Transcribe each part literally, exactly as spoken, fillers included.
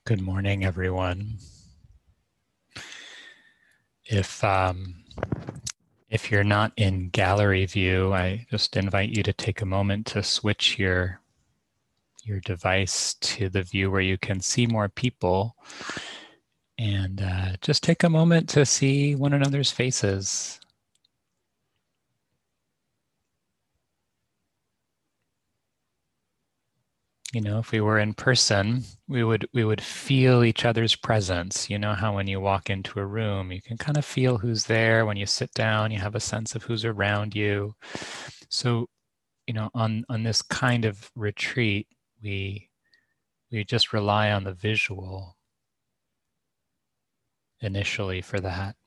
Good morning, everyone. If um, if you're not in gallery view, I just invite you to take a moment to switch your your device to the view where you can see more people, and uh, just take a moment to see one another's faces. You know, if we were in person, we would we would feel each other's presence. You know how when you walk into a room, you can kind of feel who's there. When you sit down, you have a sense of who's around you. So, you know, on on this kind of retreat, we we just rely on the visual initially for that.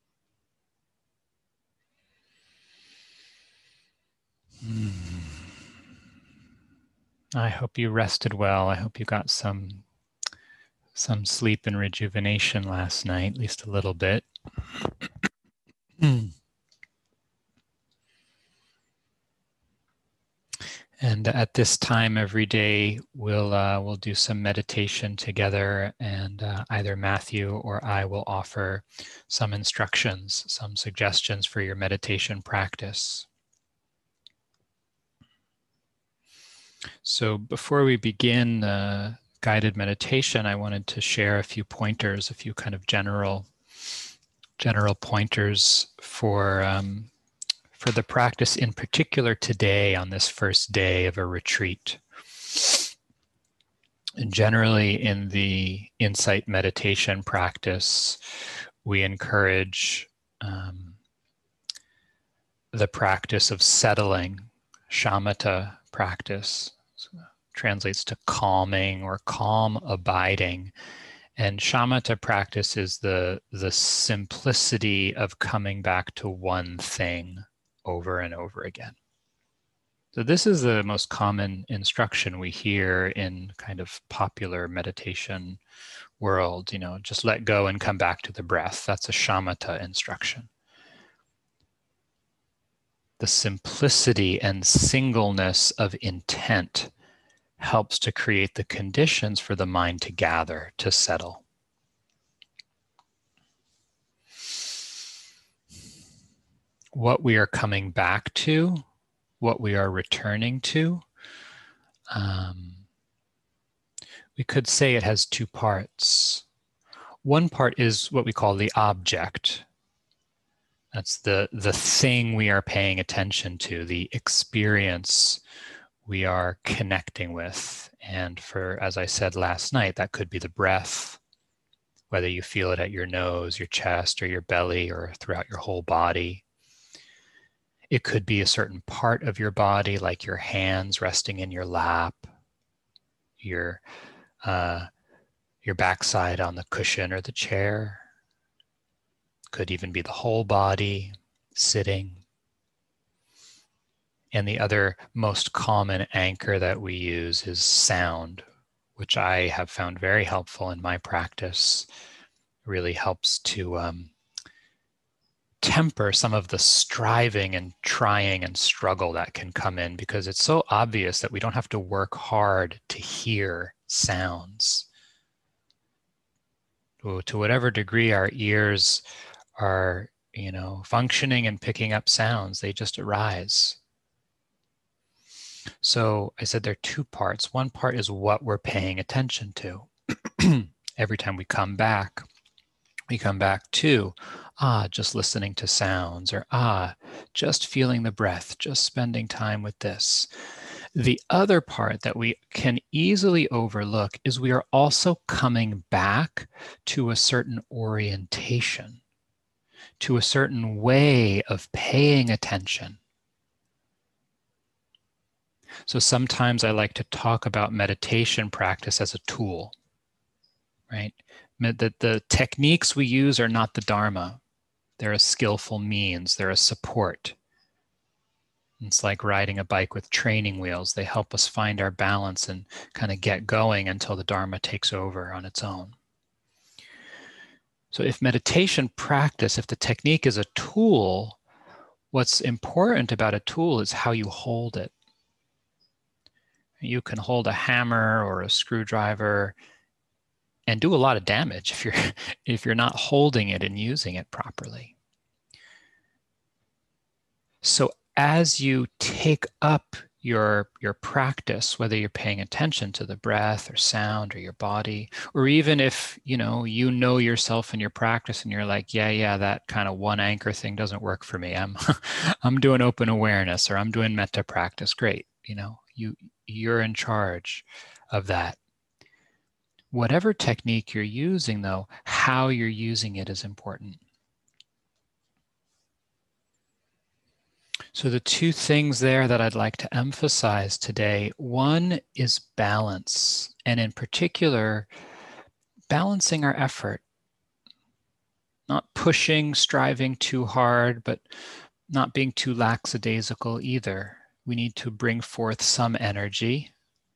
Hmm. I hope you rested well. I hope you got some some sleep and rejuvenation last night, at least a little bit. And at this time every day, we'll uh, we'll do some meditation together, and uh, either Matthew or I will offer some instructions, some suggestions for your meditation practice. So before we begin the guided meditation, I wanted to share a few pointers, a few kind of general general pointers for um, for the practice in particular today on this first day of a retreat. And generally in the insight meditation practice, we encourage um, the practice of settling, shamatha practice. So translates to calming or calm abiding. And shamatha practice is the, the simplicity of coming back to one thing over and over again. So this is the most common instruction we hear in kind of popular meditation world, you know, just let go and come back to the breath. That's a shamatha instruction. The simplicity and singleness of intent helps to create the conditions for the mind to gather, to settle. What we are coming back to, what we are returning to, um, we could say it has two parts. One part is what we call the object. That's the, the thing we are paying attention to, the experience we are connecting with. And for, as I said last night, that could be the breath, whether you feel it at your nose, your chest, or your belly, or throughout your whole body. It could be a certain part of your body, like your hands resting in your lap, your, uh, your backside on the cushion or the chair. Could even be the whole body, sitting. And the other most common anchor that we use is sound, which I have found very helpful in my practice. It really helps to um, temper some of the striving and trying and struggle that can come in, because it's so obvious that we don't have to work hard to hear sounds. To whatever degree our ears are, you know, functioning and picking up sounds, they just arise. So I said there are two parts. One part is what we're paying attention to. Every time we come back, we come back to, ah, just listening to sounds, or ah, just feeling the breath, just spending time with this. The other part that we can easily overlook is we are also coming back to a certain orientation, to a certain way of paying attention. So sometimes I like to talk about meditation practice as a tool, right? That the techniques we use are not the Dharma. They're a skillful means. They're a support. It's like riding a bike with training wheels. They help us find our balance and kind of get going until the Dharma takes over on its own. So if meditation practice, if the technique is a tool, what's important about a tool is how you hold it. You can hold a hammer or a screwdriver and do a lot of damage if you're if you're not holding it and using it properly. So as you take up your your practice, whether you're paying attention to the breath or sound or your body, or even if you know you know yourself in your practice and you're like, yeah, yeah, that kind of one anchor thing doesn't work for me. I'm I'm doing open awareness or I'm doing metta practice. Great, you know, you you're in charge of that. Whatever technique you're using, though, how you're using it is important. So the two things there that I'd like to emphasize today, one is balance, and in particular, balancing our effort. Not pushing, striving too hard, but not being too lackadaisical either. We need to bring forth some energy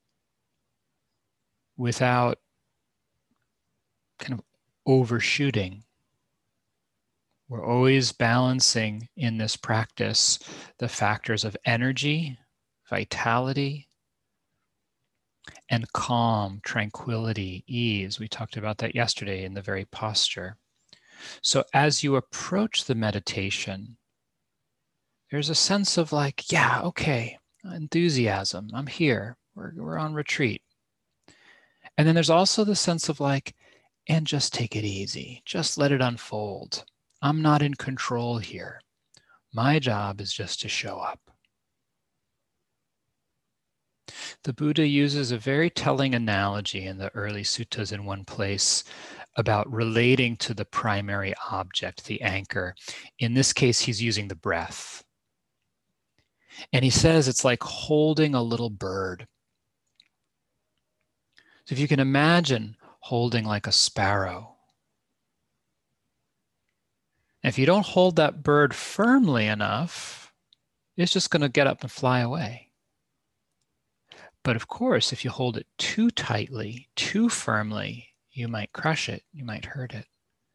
without kind of overshooting. We're always balancing in this practice the factors of energy, vitality, and calm, tranquility, ease. We talked about that yesterday in the very posture. So as you approach the meditation, there's a sense of like, yeah, okay, enthusiasm, I'm here, we're, we're on retreat. And then there's also the sense of like, and just take it easy, just let it unfold. I'm not in control here. My job is just to show up. The Buddha uses a very telling analogy in the early suttas in one place about relating to the primary object, the anchor. In this case, he's using the breath. And he says it's like holding a little bird. So if you can imagine holding like a sparrow, if you don't hold that bird firmly enough, it's just going to get up and fly away. But of course, if you hold it too tightly, too firmly, you might crush it, you might hurt it.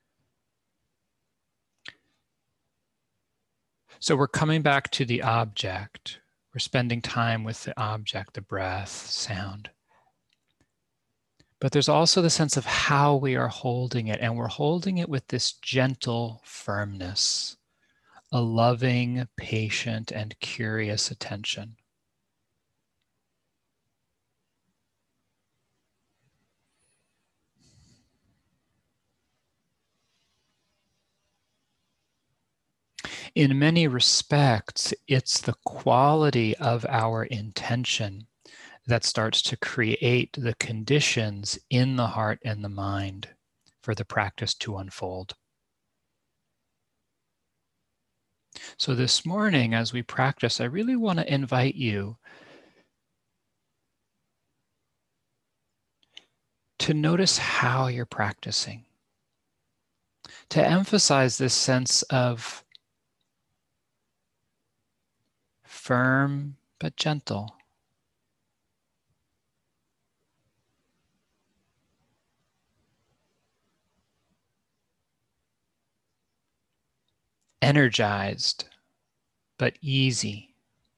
So we're coming back to the object. We're spending time with the object, the breath, sound. But there's also the sense of how we are holding it, and we're holding it with this gentle firmness, a loving, patient, and curious attention. In many respects, it's the quality of our intention that starts to create the conditions in the heart and the mind for the practice to unfold. So this morning, as we practice, I really want to invite you to notice how you're practicing, to emphasize this sense of firm but gentle. Energized but easy.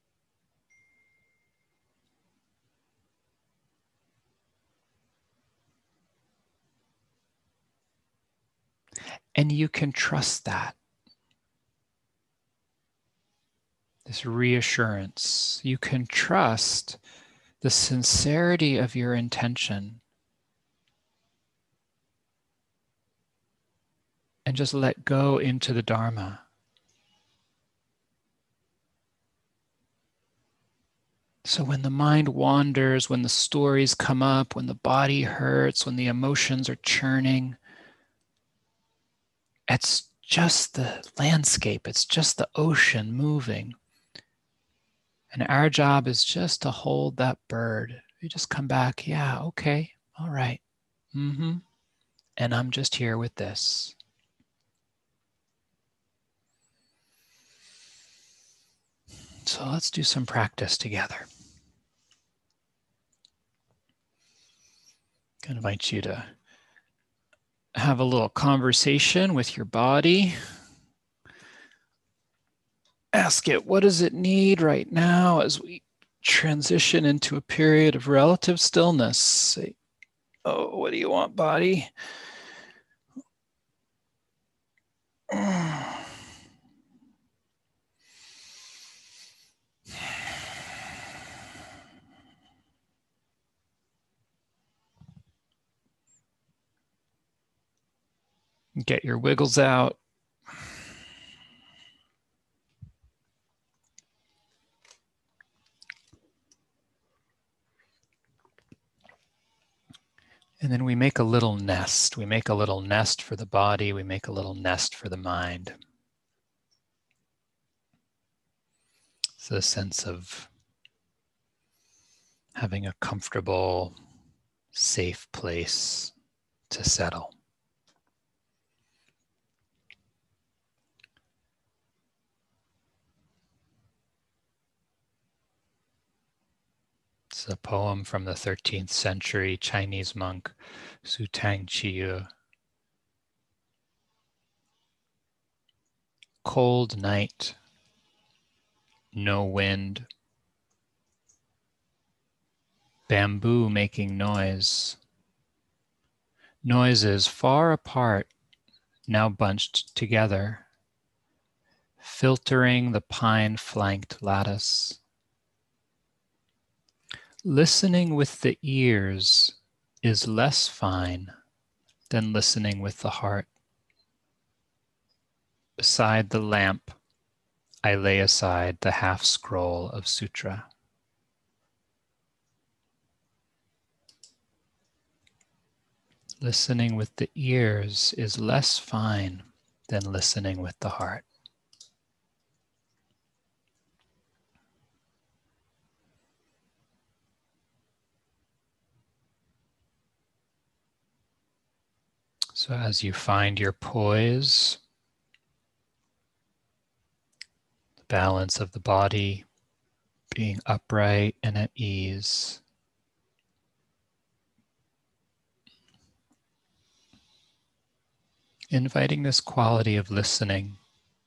And you can trust that. This reassurance. You can trust the sincerity of your intention. And just let go into the Dharma. So when the mind wanders, when the stories come up, when the body hurts, when the emotions are churning, it's just the landscape, it's just the ocean moving. And our job is just to hold that bird. You just come back, yeah, okay, all right. Mm-hmm. And I'm just here with this. So let's do some practice together. I invite you to have a little conversation with your body. Ask it, what does it need right now as we transition into a period of relative stillness? Say, Oh, what do you want, body? Get your wiggles out. And then we make a little nest. We make a little nest for the body. We make a little nest for the mind. It's a sense of having a comfortable, safe place to settle. It's a poem from the thirteenth century Chinese monk Su Tang Qiyu. Cold night, no wind, bamboo making noise, noises far apart, now bunched together, filtering the pine-flanked lattice. Listening with the ears is less fine than listening with the heart. Beside the lamp, I lay aside the half scroll of sutra. Listening with the ears is less fine than listening with the heart. So as you find your poise, the balance of the body being upright and at ease, inviting this quality of listening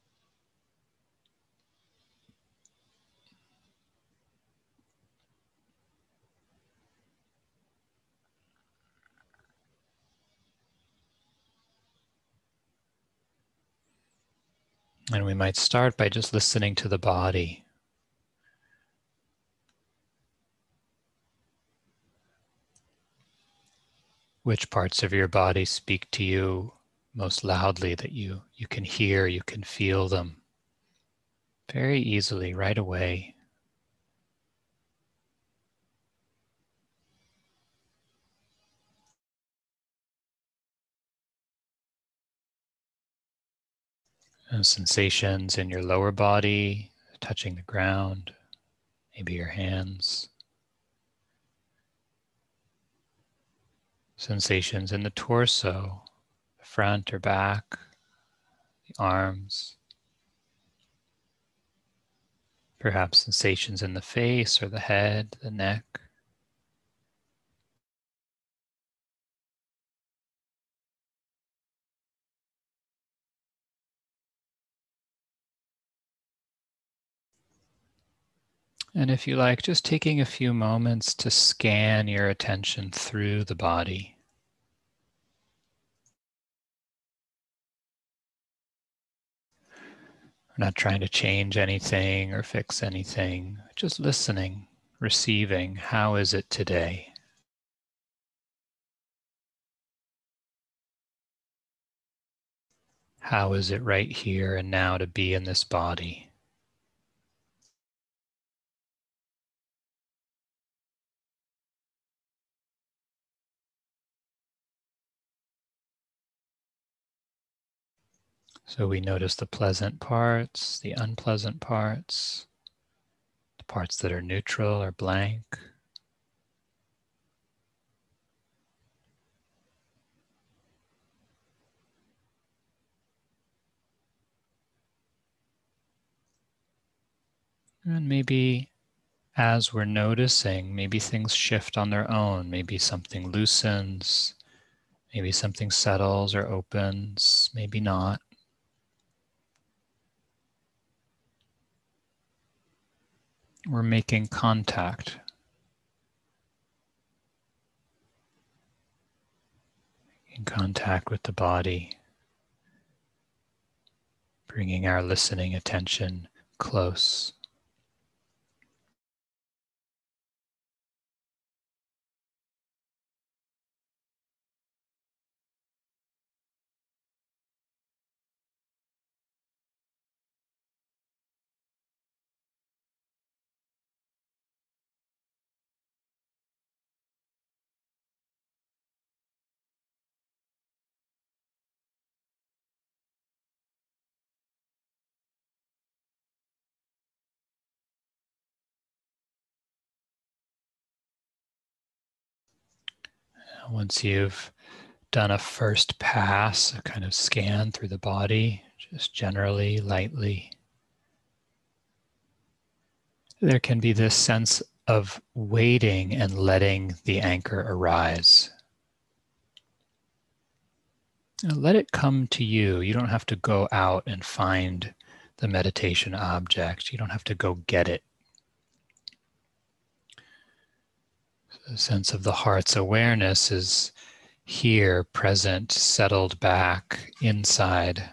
and we might start by just listening to the body. Which parts of your body speak to you most loudly that you, you can hear, you can feel them very easily right away. And sensations in your lower body, touching the ground, maybe your hands. Sensations in the torso, the front or back, the arms. Perhaps sensations in the face or the head, the neck. And if you like, just taking a few moments to scan your attention through the body. We're not trying to change anything or fix anything, just listening, receiving. How is it today? How is it right here and now to be in this body? So we notice the pleasant parts, the unpleasant parts, the parts that are neutral or blank. And maybe as we're noticing, maybe things shift on their own. Maybe something loosens, maybe something settles or opens, maybe not. We're making contact. in contact with the body, bringing our listening attention close. Once you've done a first pass, a kind of scan through the body, just generally, lightly, there can be this sense of waiting and letting the anchor arise. Let it come to you. You don't have to go out and find the meditation object. You don't have to go get it. The sense of the heart's awareness is here, present, settled back inside.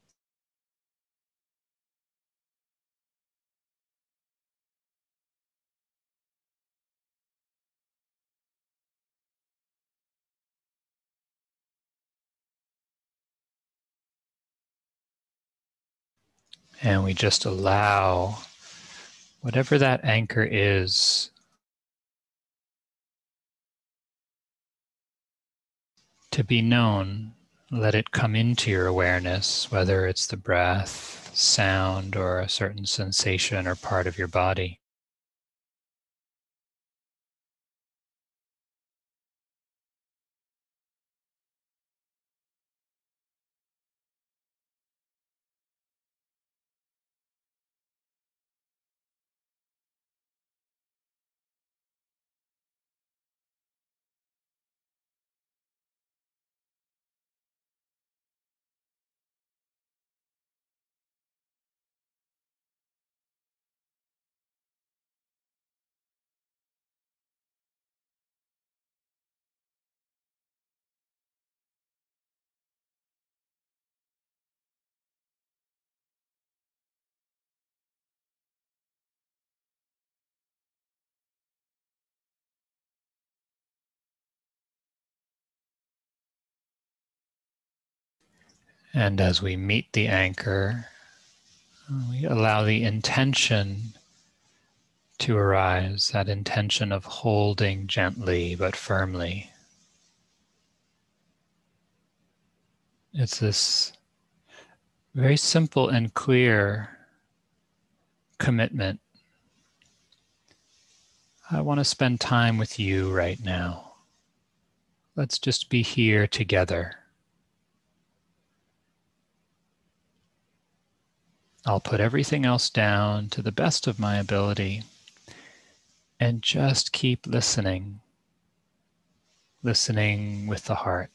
And we just allow whatever that anchor is to be known. Let it come into your awareness, whether it's the breath, sound, or a certain sensation or part of your body. And as we meet the anchor, we allow the intention to arise, that intention of holding gently but firmly. It's this very simple and clear commitment. I want to spend time with you right now. Let's just be here together. I'll put everything else down to the best of my ability and just keep listening, listening with the heart.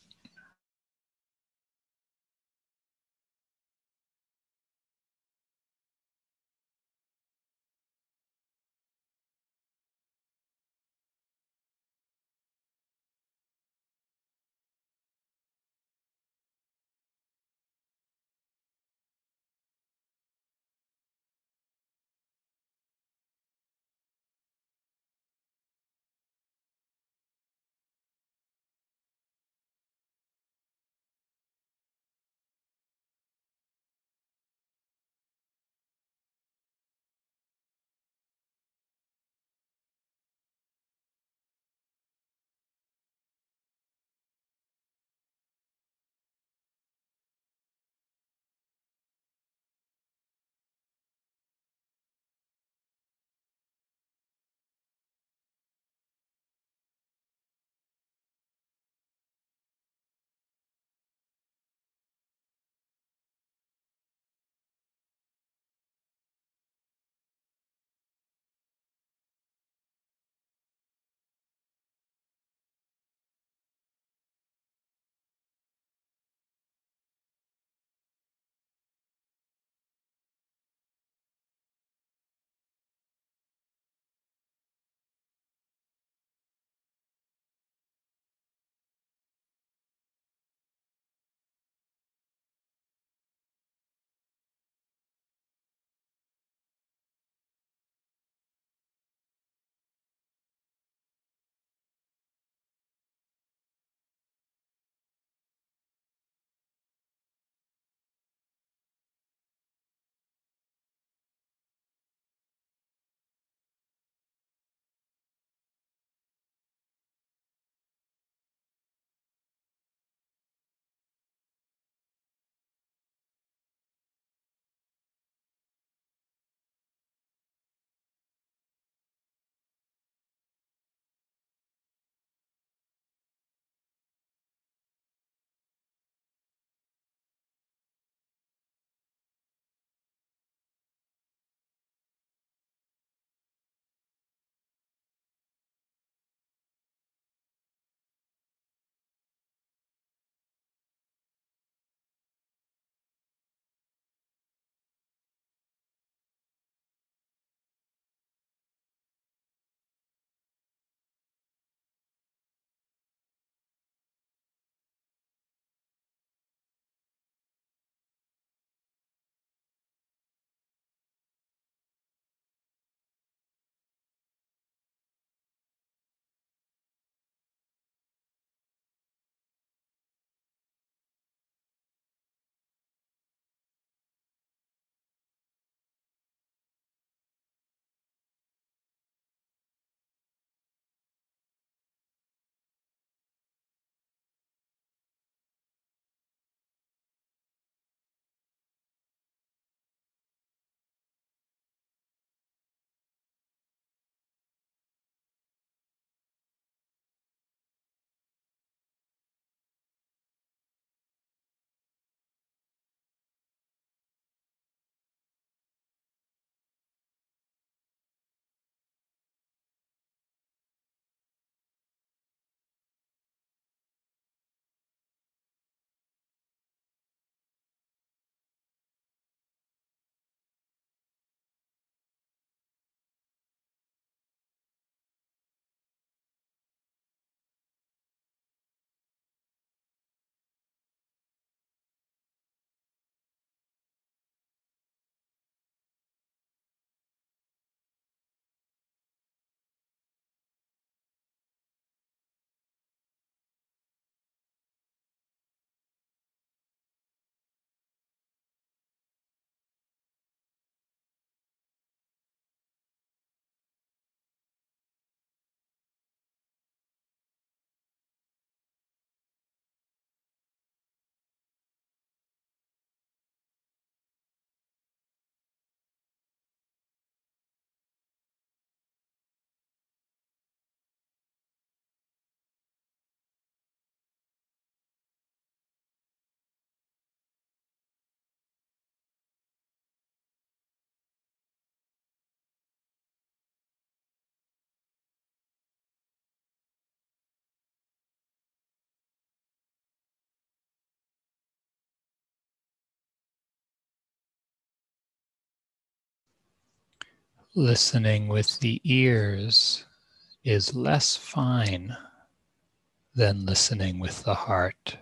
listening with the ears is less fine than listening with the heart.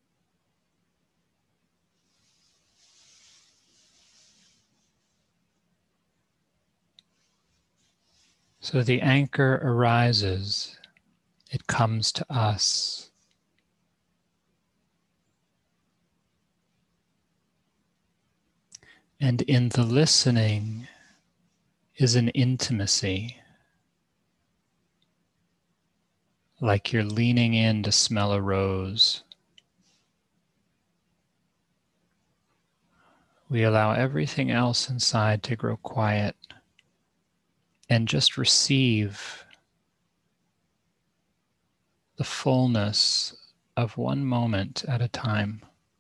So the anchor arises, it comes to us. And in the listening is an intimacy, like you're leaning in to smell a rose. We allow everything else inside to grow quiet and just receive the fullness of one moment at a time.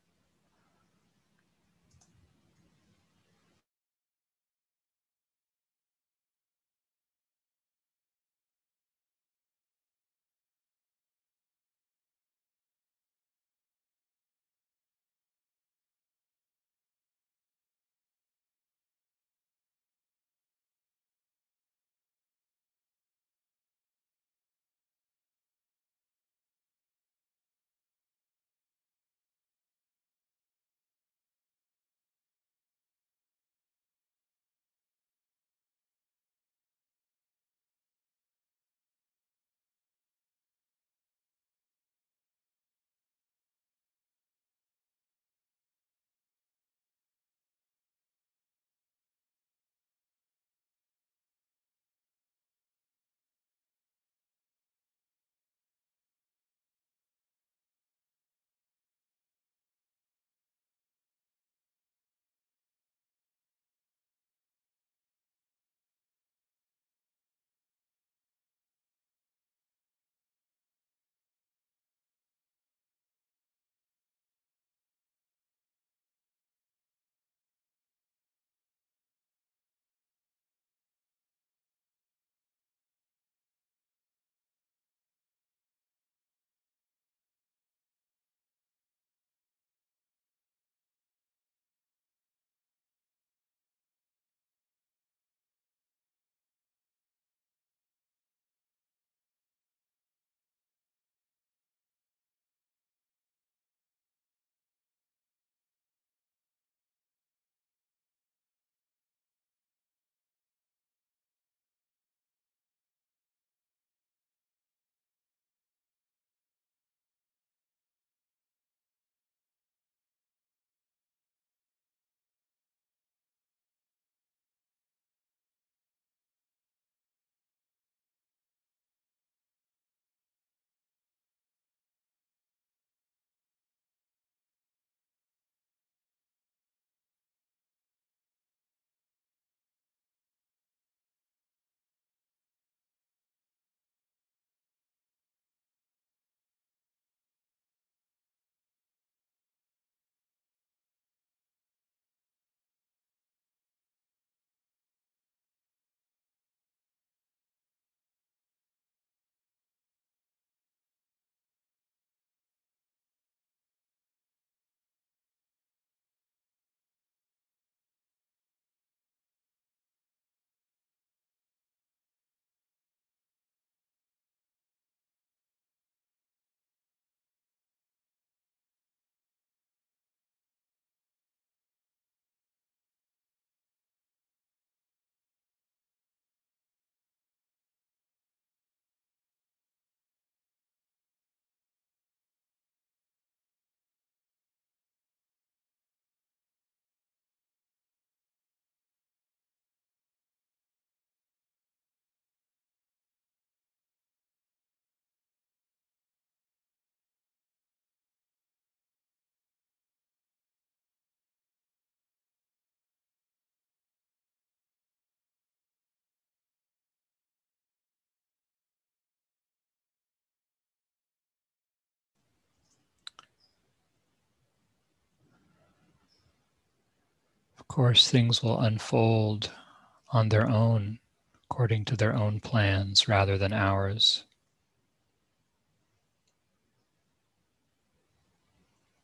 Of course, things will unfold on their own, according to their own plans rather than ours.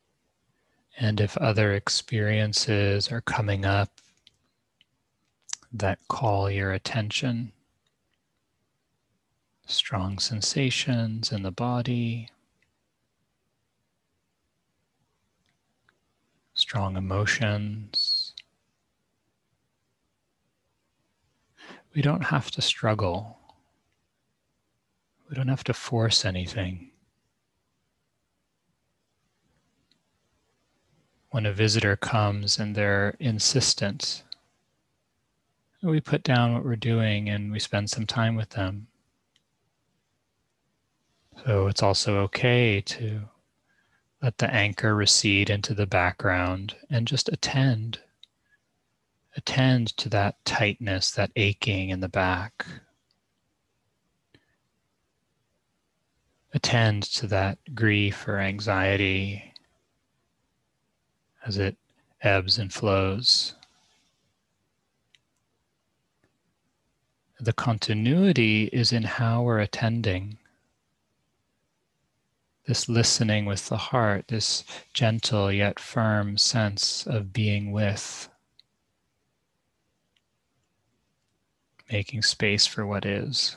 And if other experiences are coming up that call your attention. Strong sensations in the body, strong emotions. We don't have to struggle. We don't have to force anything. When a visitor comes and they're insistent, we put down what we're doing and we spend some time with them. So it's also okay to let the anchor recede into the background and just attend. Attend to that tightness, that aching in the back. Attend to that grief or anxiety as it ebbs and flows. The continuity is in how we're attending. This listening with the heart, this gentle yet firm sense of being with, making space for what is.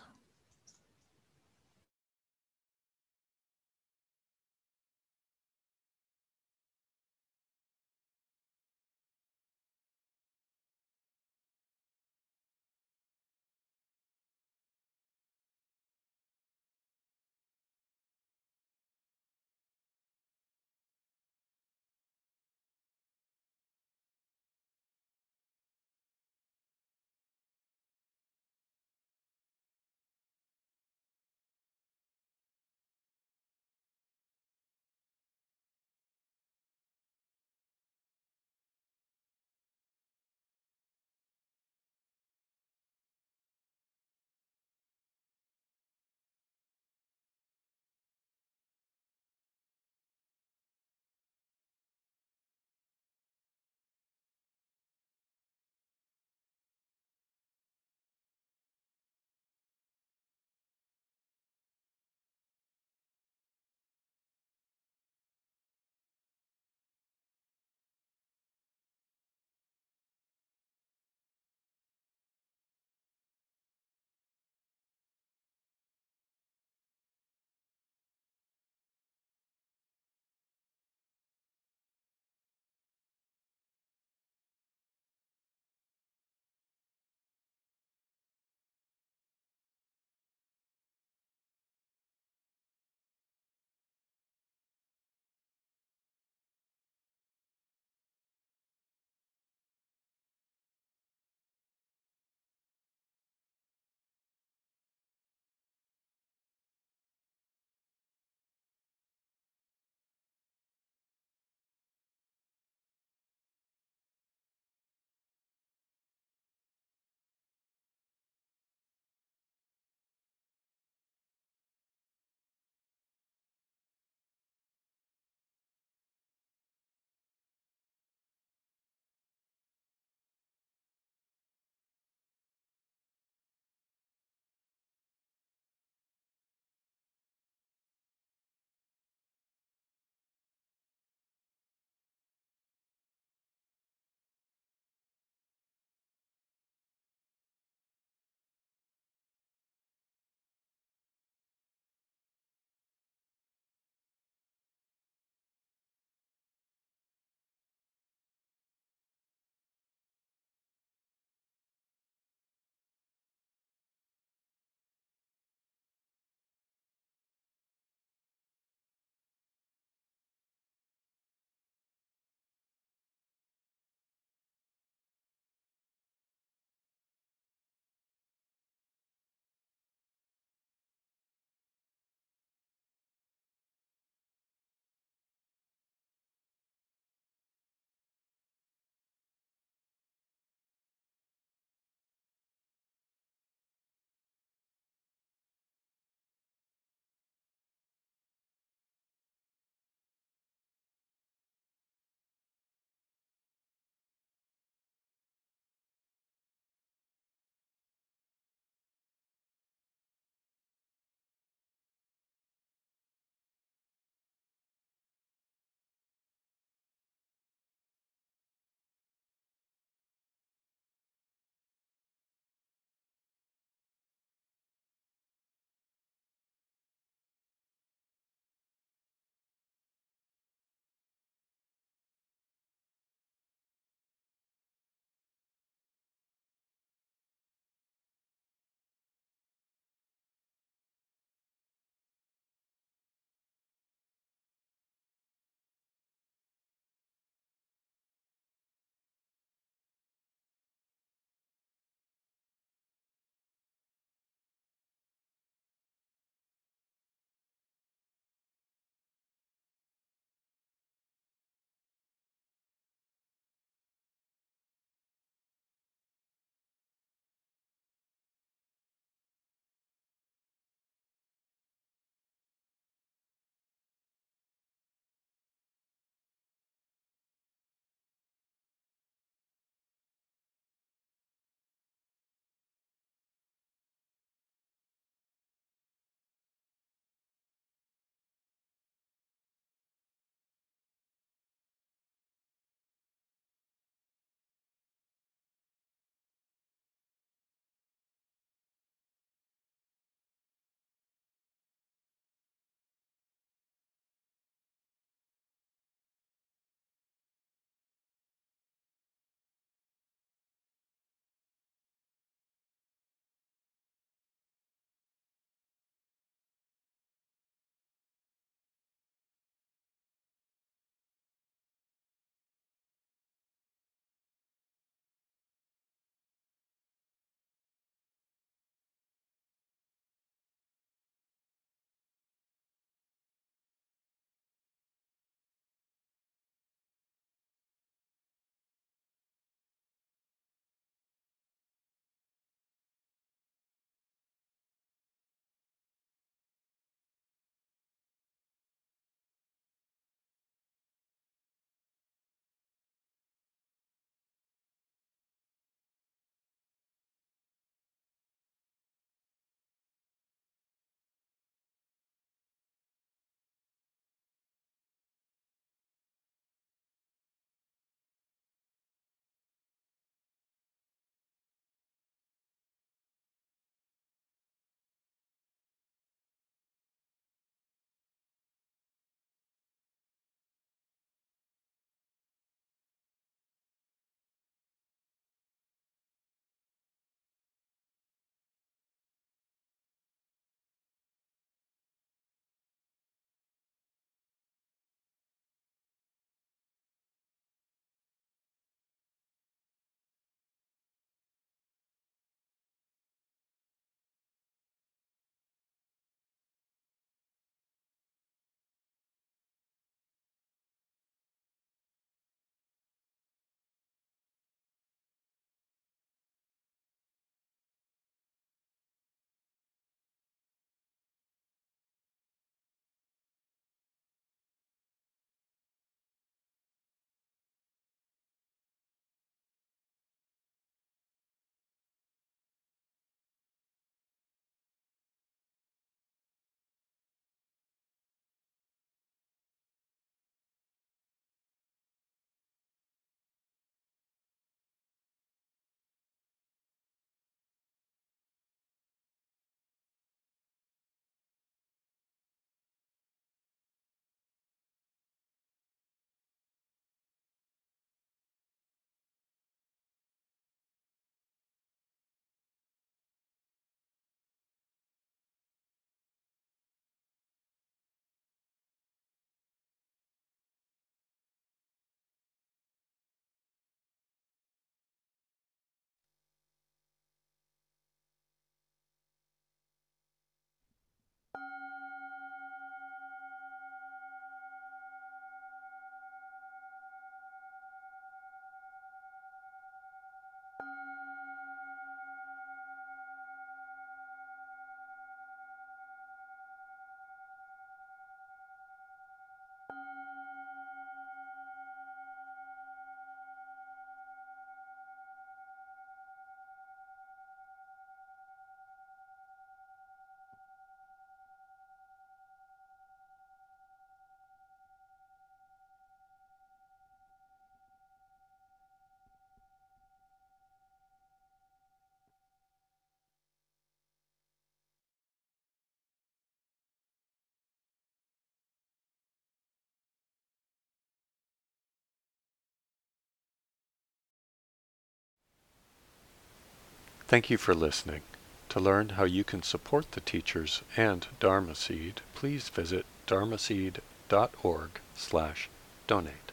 Thank you for listening. To learn how you can support the teachers and Dharma Seed, please visit dharmaseed dot org slash donate.